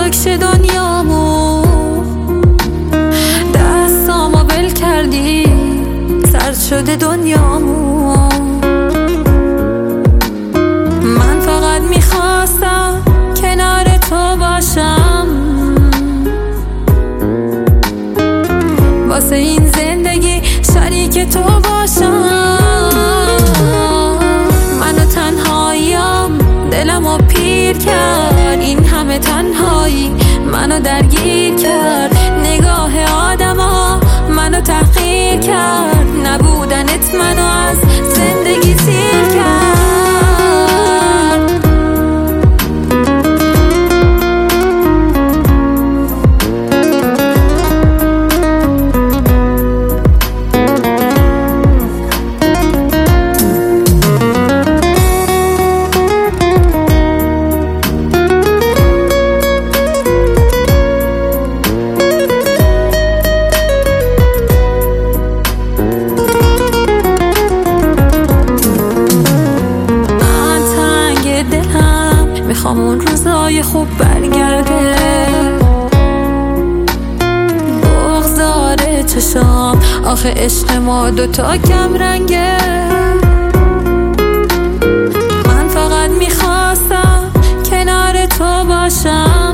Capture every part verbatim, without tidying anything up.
نقش دنیامو، دستامو ول کردی سرد شده دنیامو. من فقط میخواستم کنار تو باشم، واسه این زندگی شریک تو باشم. منو تنهاییم دلمو پیر کرد، این همه تنهایی منو درگیر کرد. نگاه آدما منو تحقیر کرد، نبودنت منو از زندگی سیر کرد. میخوام اون روزای خوب برگرده، بغضاره چشام آخه عشق ما دوتا کم رنگه. من فقط میخواستم کنار تو باشم،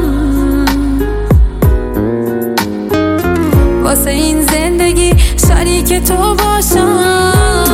واسه این زندگی شریک تو باشم.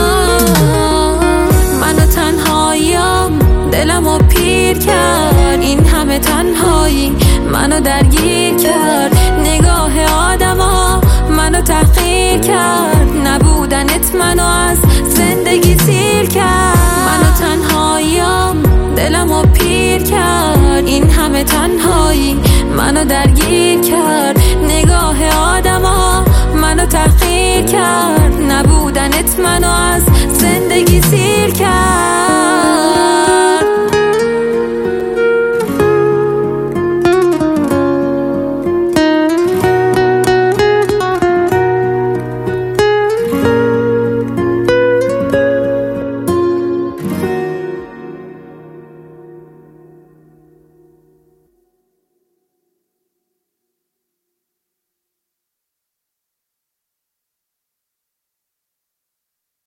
منو تنهاییم دلمو پیر کرد، این همه تنهایی منو درگیر کرد. نگاه آدما منو تحقیر کرد، نبودنت منو از زندگی سیر کرد. منو تنهاییم دلمو پیر کرد، این همه تنهایی منو درگیر کرد. نگاه آدما منو تحقیر کرد، نبودنت منو از زندگی سیر کرد.